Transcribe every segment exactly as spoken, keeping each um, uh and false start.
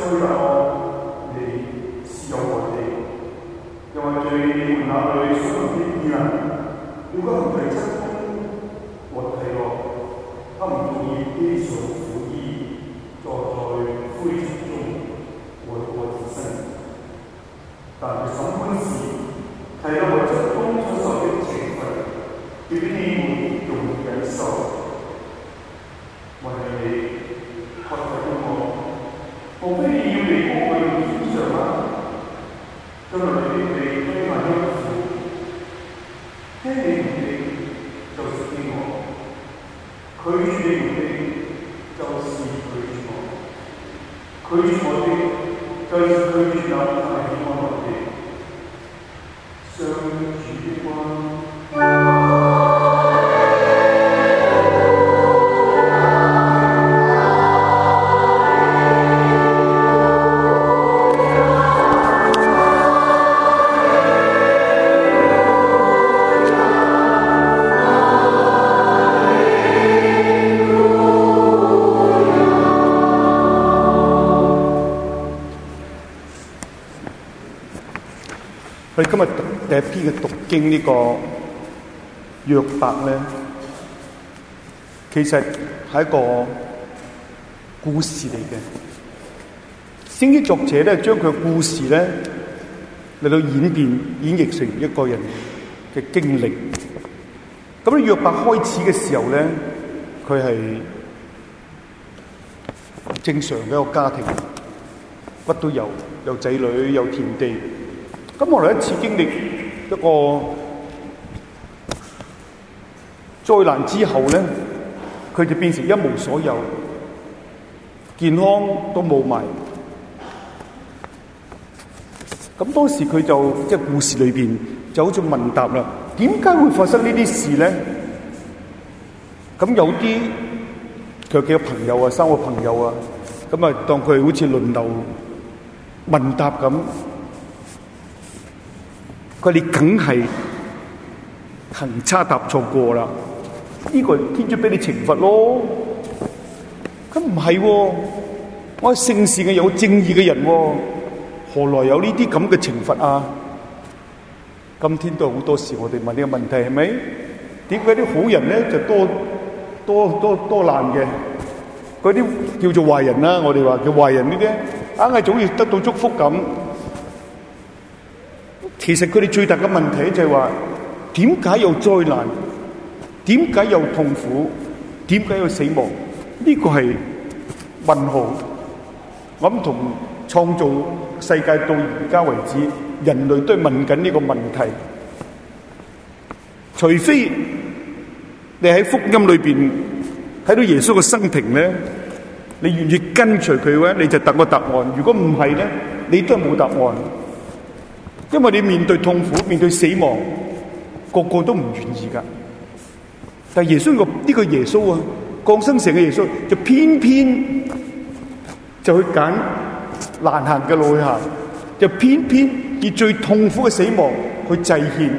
雖然我你是有我哋，又或者你們那裏所有的義人，如果唔係真我睇落，他唔容易披上苦衣，坐在灰塵中活過自身。但係審判時，睇到我側中所受的懲罰，叫你們容易忍受。我係你，學習我，無非你要離開我嘅天上嗎？將來你哋推埋一苦，聽你們的就是聽我，拒絕你們的就是拒絕我，拒絕我的就是拒絕那大喜歡我的。相處的關。 我哋今日讀第一篇嘅讀經呢個約伯咧，其實係一個故事嚟嘅。聖經作者咧將佢嘅故事咧嚟到演變演繹成一個人嘅經歷。咁咧約伯開始嘅時候咧，佢係正常嘅一個家庭，乜都有，有仔女，有田地。咁我哋一次經歷一個災難之後咧，佢就變成一無所有，健康都冇埋。咁當時佢就即係、就是、故事裏邊就好似問答啦，點解會發生呢啲事咧？咁有啲佢有幾個朋友啊，三個朋友啊，咁啊當佢好似輪流問答咁。佢哋梗係行差踏錯過啦，呢個天主俾你懲罰咯。咁唔係喎，我係聖善嘅有正義嘅人喎，何來有呢啲咁嘅懲罰啊？今天都好多時我哋問呢個問題係咪？點解啲好人咧就多多多多難嘅？嗰啲叫做壞人啦，我哋話叫壞人呢啲，硬係總要得到祝福咁。其實佢哋最大嘅問題就係話，點解有災難？點解有痛苦？點解有死亡？呢個係問號。我諗同創造世界到而家為止，人類都係問緊呢個問題。除非你喺福音裏邊睇到耶穌嘅生平咧，你願意跟隨佢嘅話，你就得個答案。如果唔係咧，你都係冇答案。因為你面對痛苦、面對死亡，個個都唔願意噶。但係耶穌個呢個耶穌啊，降生成嘅耶穌，就偏偏就去揀難行嘅路去行，就偏偏以最痛苦嘅死亡去祭獻。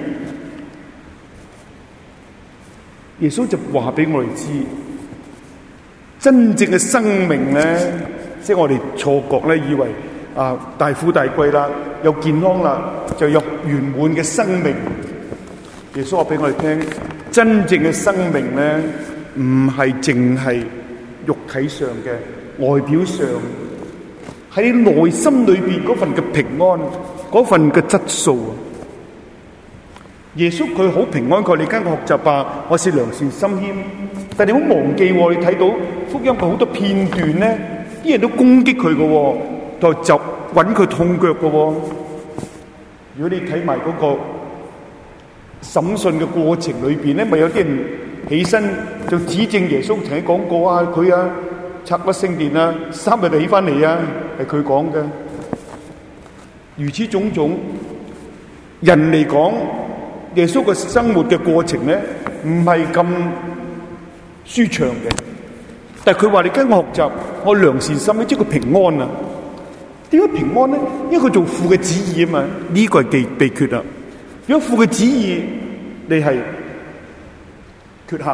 耶穌就話俾我哋知，真正嘅生命咧，即係我哋錯覺咧，以為啊大富大貴啦，有健康啦，就有圓滿嘅生命。耶穌話俾我哋聽，真正嘅生命咧，唔係淨係肉體上嘅、外表上，喺內心裏邊嗰份嘅平安，嗰份嘅質素啊！耶穌佢好平安，佢你跟我學習吧，我是良善心謙。但你唔好忘記，你睇到福音嘅好多片段咧，啲人都攻擊佢嘅，就就揾佢痛腳嘅。如果你睇埋嗰個審訊嘅過程裏邊咧，咪有啲人起身就指證耶穌，曾經講過啊，佢啊拆咗聖殿啊，三日就起翻嚟啊，係佢講嘅。如此種種，人嚟講，耶穌嘅生活嘅過程咧，唔係咁舒暢嘅。但係佢話你跟我學習，我良善心咧，即係佢平安啊。點解平安咧？因為佢做父嘅旨意啊嘛，呢個係秘秘訣啦。如果父嘅旨意你係缺陷，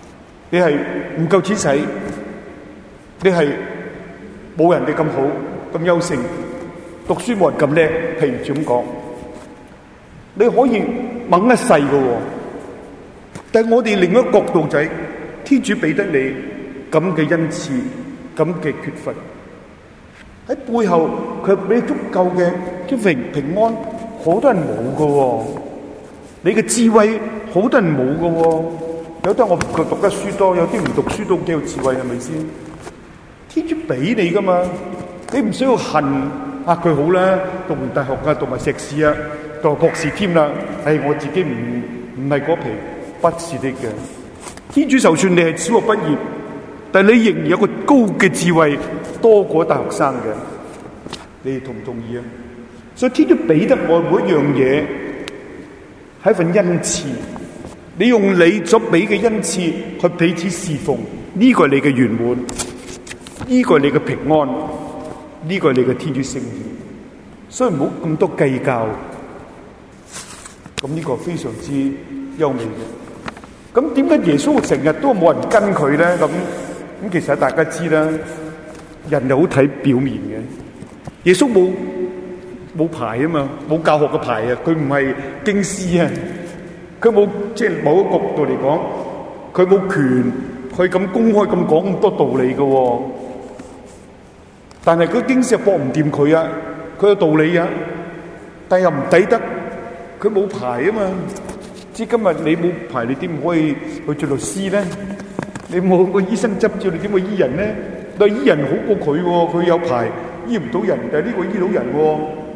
你係唔夠錢使，你係冇人哋咁好， 咁優勝，讀書冇人咁叻，譬如咁講，你可以掹一世㗎喎。但係我哋另一個角度就係，天主俾得你咁嘅恩賜，咁嘅缺乏，喺背後佢俾足夠嘅即係平安，好多人冇㗎喎。你嘅智慧好多人冇㗎喎。有得我佢讀得書多，有啲唔讀書都幾有智慧，係咪先？天主俾你噶嘛，你唔需要恨啊佢好啦，讀完大學啊，讀埋碩士啊，讀埋博士添啦。唉，我自己唔唔係嗰皮，不是的嘅。天主就算你係小學畢業，但係你仍然有個高嘅智慧，多過大學生嘅。你哋同唔同意啊？所以天主俾得我每一樣嘢係一份恩賜。你用你所俾嘅恩賜去彼此侍奉，呢個係你嘅圓滿，呢個係你嘅平安，呢個係你嘅天主聖意。所以唔好咁多計較，咁呢個非常之優美嘅。咁點解耶穌成日都冇人跟佢咧？咁咁其實大家知啦，人又好睇表面嘅。耶穌冇冇牌啊嘛，冇教學嘅牌啊，佢唔係經師啊。佢冇即係某個角度嚟講，佢冇權去咁公開咁講咁多道理嘅、哦。但係佢經師又駁唔掂佢啊，佢有道理啊，但係又唔抵得，佢冇牌啊嘛。即係今日你冇牌，你點可以去做律師咧？你冇個醫生執照，你點去醫人咧？但係醫人好過佢喎，佢有牌醫唔到人，但係呢個醫到人喎、哦。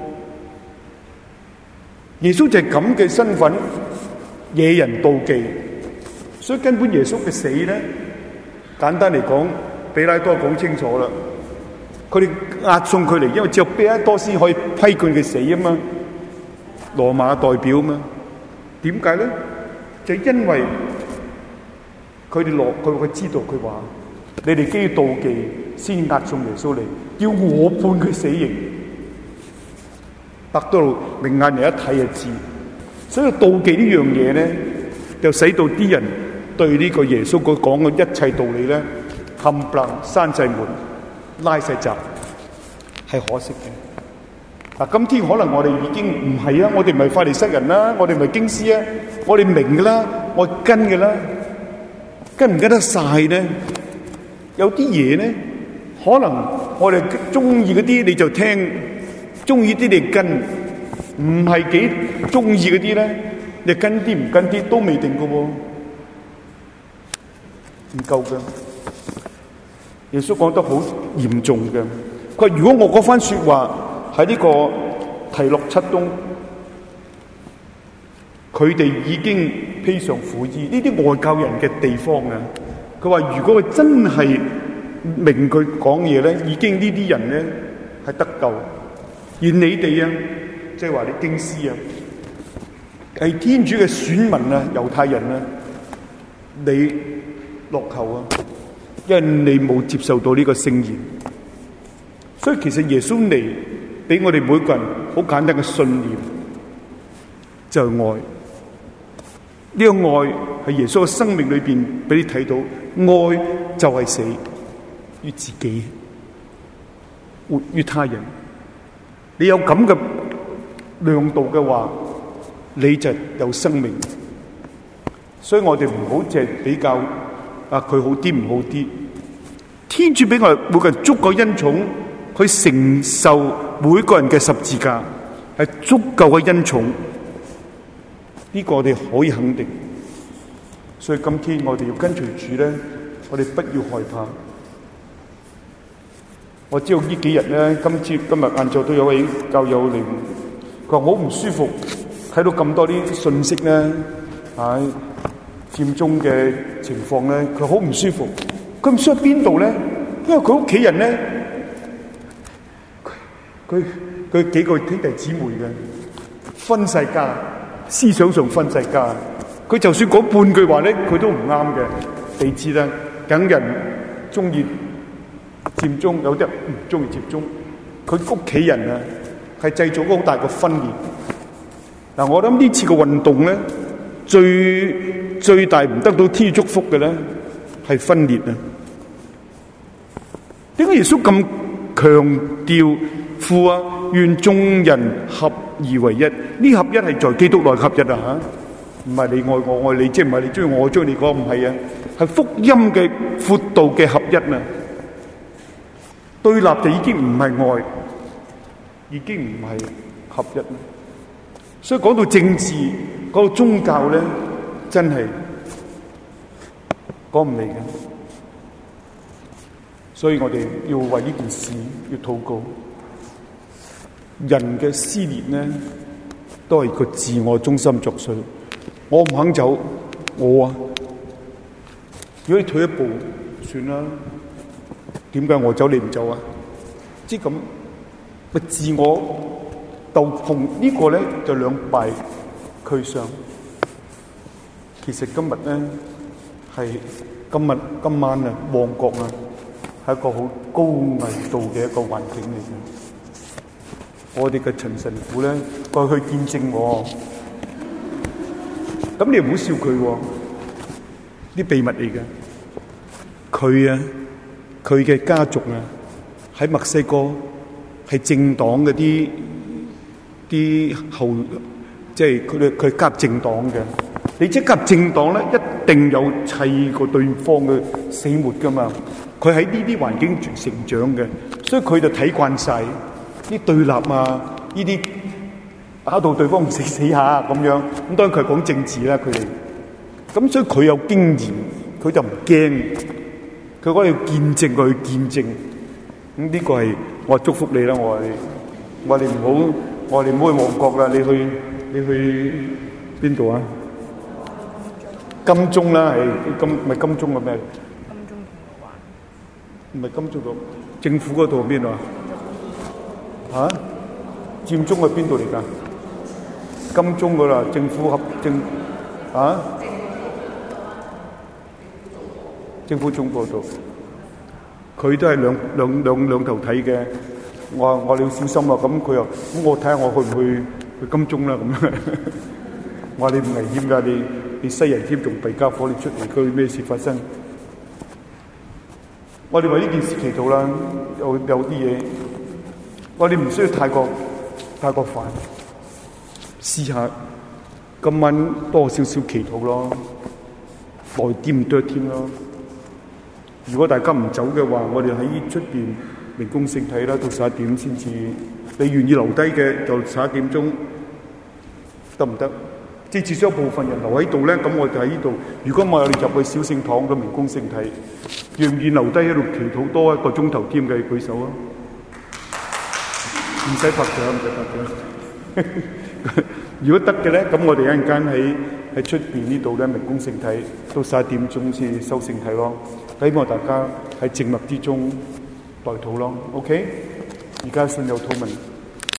耶穌就係咁嘅身份。惹人妒忌，所以根本耶穌嘅死咧，簡單嚟講，彼拉多講清楚啦。佢哋押送佢嚟，因為只有彼拉多先可以批判佢死啊嘛，羅馬代表啊嘛。點解咧？就係因為佢哋落佢佢知道佢話，你哋基於妒忌先押送耶穌嚟，要我判佢死刑。伯多祿明眼人一睇就知。所以妒忌呢樣嘢咧，就使到啲人對呢個耶穌佢講嘅一切道理咧，冚唪唥閂晒門，拉晒閘，係可惜嘅。嗱，今天可能我哋已經唔係啊，我哋唔係法利塞人啦，我哋唔係經師啊，我哋明噶啦，我跟嘅啦，跟唔跟得晒咧？有啲嘢咧，可能我哋中意嗰啲你就聽，中意啲你跟。唔係幾中意嗰啲咧，你跟啲唔跟啲都未定㗎喎，唔夠嘅。耶穌講得好嚴重嘅，佢話如果我嗰番說話喺呢個提洛七東，佢哋已經披上苦衣，呢啲外教人嘅地方啊。佢話如果佢真係明佢講嘢咧，已經呢啲人咧係得救，而你哋啊。即係話你經師啊，係天主嘅選民啊，猶太人啊，你落後啊，因為你冇接受到呢個聖言。所以其實耶穌嚟俾我哋每個人好簡單嘅信念，就係愛。呢個愛係耶穌嘅生命裏邊俾你睇到，愛就係死於自己，活於他人。你有咁嘅亮度嘅話，你就有生命。所以我哋唔好淨係比較啊，佢好啲唔好啲。天主俾我哋每個人足夠恩寵去承受每個人嘅十字架，係足夠嘅恩寵。呢個我哋可以肯定。所以今天我哋要跟隨主咧，我哋不要害怕。我知道呢幾日咧，今朝今日晏晝都有位教友嚟。佢話好唔舒服，睇到咁多啲信息咧，喺佔中嘅情況咧，佢好唔舒服。佢唔舒服喺邊度咧？因為佢屋企人咧，佢佢幾個兄弟姊妹嘅分世家，思想上分世家。佢就算講半句話咧，佢都唔啱嘅。你知啦，梗人中意佔中，有啲唔中意佔中。佢屋企人啊，係製造咗好大個分裂。嗱，我諗呢次嘅運動咧，最最大唔得到天主祝福嘅咧，係分裂啊！點解耶穌咁強調父啊，願眾人合而為一。呢合一係在基督內合一啊嚇，唔係你愛我我愛你，即係唔係你中意我中意你講，唔係啊，係福音嘅闊度嘅合一啊。對立就已經唔係愛，已經唔係合一。所以講到政治，講到宗教咧，真係講唔嚟嘅。所以我哋要為呢件事要禱告。人嘅撕裂咧，都係個自我中心作祟。我唔肯走，我啊，如果你退一步，算啦。點解我走你唔走啊？即係咁，咪自我鬥碰呢個咧就兩敗俱傷。其實今日咧係今日今晚啊，旺角啊係一個好高危度嘅一個環境嚟嘅。我哋嘅陳神父咧過去見證我，咁你唔好笑佢喎，啲秘密嚟嘅。佢啊，佢嘅家族啊，喺墨西哥係政黨嗰啲啲後，即係佢哋佢夾政黨嘅。你即夾政黨咧，一定有砌過對方嘅死活噶嘛。佢喺呢啲環境成長嘅，所以佢就睇慣晒啲對立啊，呢啲打到對方唔死死下咁樣。咁當然佢係講政治啦，佢哋咁所以佢有經驗，佢就唔驚。佢講你要見證，佢去見證。咁呢個係我祝福你啦。我話你，我話你唔好，我話你唔好去旺角啦。你去你去邊度啊？金鐘啦，係金唔係金鐘嘅咩？金鐘銅鑼灣唔係金鐘度，政府嗰度邊度啊？嚇？佔中係邊度嚟㗎？金鐘㗎啦，政府合政啊？政府總部度，佢都係兩兩兩兩頭睇嘅。我話我哋要小心啊！咁佢又咁，我睇下我去唔去去金鐘啦咁。我話你唔危險㗎，你你西人添，仲弊家伙，你出嚟佢咩事發生？我哋為呢件事祈禱啦，有有啲嘢，我哋唔需要太過太過煩，試下今晚多少少祈禱咯，耐啲唔多添咯。如果大家唔走嘅話，我哋喺出邊明供聖體啦，到十一點先至。你願意留低嘅就十一點鐘得唔得？即係至少部分人留喺度咧，咁我就喺呢度。如果我哋入去小聖堂嘅明供聖體，願唔願留低喺度祈禱多一個鐘頭添嘅？舉手啊！唔使拍掌，唔使拍掌。如果得嘅咧，咁我哋一陣間喺喺出邊呢度咧明供聖體，到十一點鐘先收聖體咯。希望大家喺靜默之中代禱咯。OK， 而家信有禱文。